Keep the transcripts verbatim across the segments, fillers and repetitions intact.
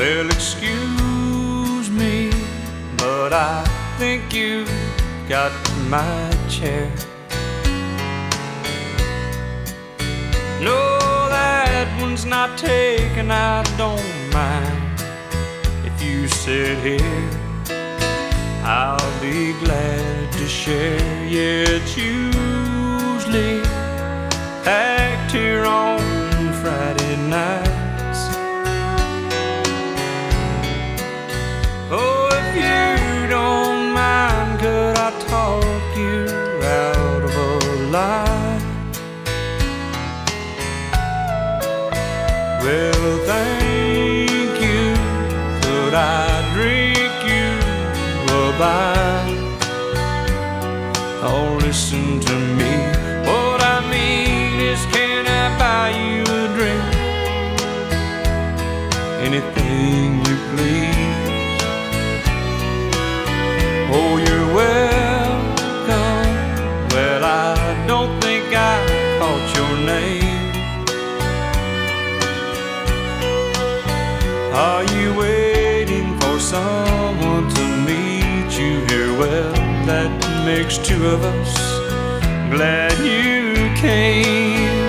Well, excuse me, but I think you've got my chair. No, that one's not taken, I don't mind. If you sit here, I'll be glad to share. Yeah, it's usually packed here on Friday nights. Oh, if you don't mind, could I talk you out of a lie? Well, thank you. Could I drink you a bite? Oh, listen to me. What I mean is, can I buy you a drink? Anything you please. Oh, you're welcome. Well, I don't think I caught your name. Are you waiting for someone to meet you here? Well, that makes two of us. Glad you came.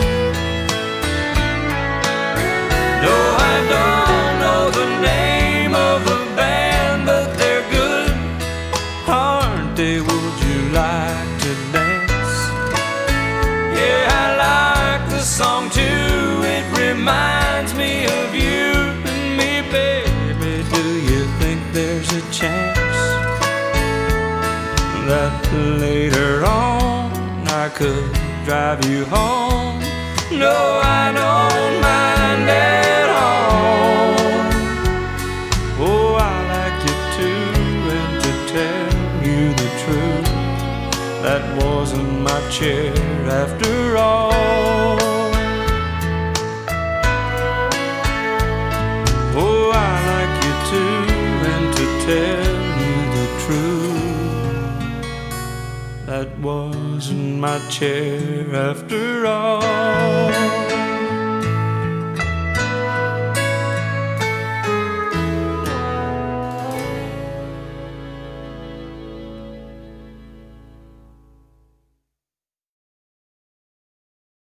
No, I don't know the name of the band, but they're good, aren't they? Would you like to dance? Yeah, I like the song too. It reminds me of you. Baby, do you think there's a chance that later on I could drive you home? No, I don't mind at all. Oh, I like you too, and to tell you the truth, that wasn't my chair after all. Oh, I like you too, and to tell you the truth, that wasn't my chair after all.